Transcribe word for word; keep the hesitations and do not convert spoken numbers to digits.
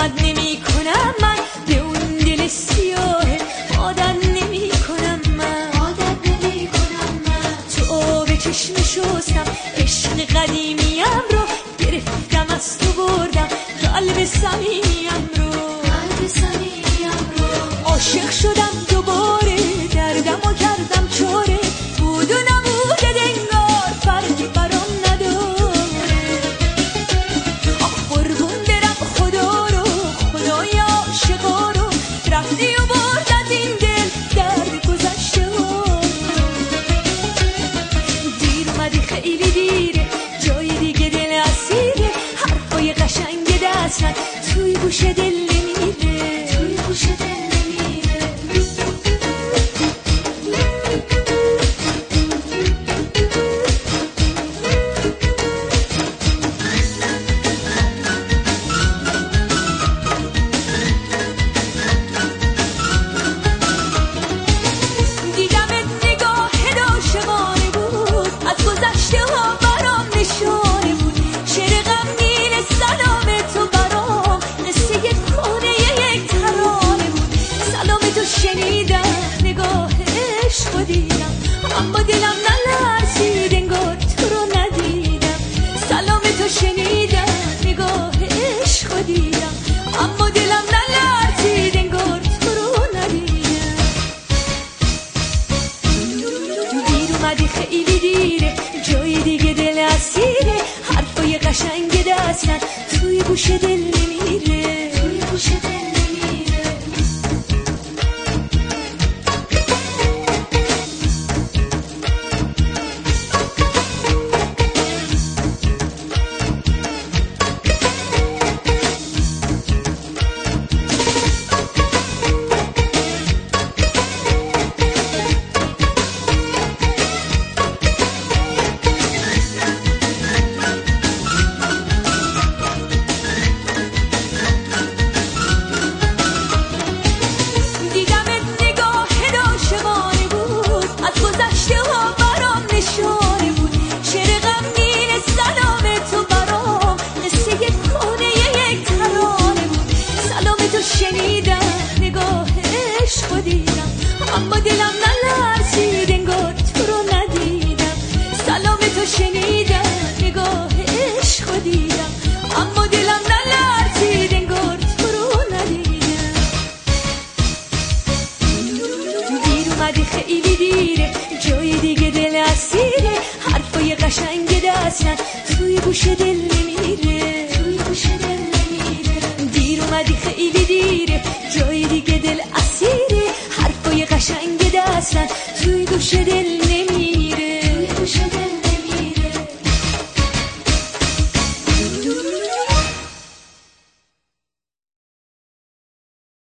عادت نمی کنم من به اون دل سیاه، عادت نمی کنم من، عادت نمی کنم من. تو آب چشم شستم عشق قدیمیم رو گرفتم از تو بردم قلب صمیمیم رو، قلب صمیمیم رو. عاشق شدم دوباره دردم و کردم چاره، بود و نبوده دنگار فرقی برام نداره. آخ قربون برم خدا رو، خدای عاشقا رو، رفتی و برد از این دل درد گذشته ها. دیر اومدی خیلی دیره، جای دیگه دل اسیره، حرفای قشنگ دستن توی گوش دل نمیره، توی گوش دل نمیره. دیدمت نگاهت عاشقانه بود، از گذشته ها برام نشانه بود. شعر غمگین سلام تو برام قصه کهنه یک ترانه بود. سلام تو شنیدم نگاه عشق دیدم، اما دلم نلرزید انگار تو رو ندیدم. سلام تو شنیدم نگاه عشق دیدم، اما دلم نلرزید انگار تو رو ندیدم. دیر اومدی خیلی دیره، جای دیگه دل اسیره، حرفای قشنگ دستن توی گوش دل نمیره، توی گوش دل نمیره. دیدمت نگاهت عاشقانه بود، از گذشته ها برام نشانه بود. شعر غمگین سلام تو برام قصه کهنه یک ترانه بود. سلام تو شنیدم نگاه عشق دیدم، اما دلم نلرزید انگار تو رو ندیدم. سلام تو شنیدم نگاه عشق دیدم، اما دلم نلرزید انگار تو رو ندیدم. دیر اومدی خیلی دیره، جای دیگه دل اسیره، حرفای قشنگ دستن توی گوش دل نمیره، توی گوش دل نمیره. دیر اومدی خیلی دیره، جای دیگه دل اسیره، حرفای قشنگ دستن توی گوش دل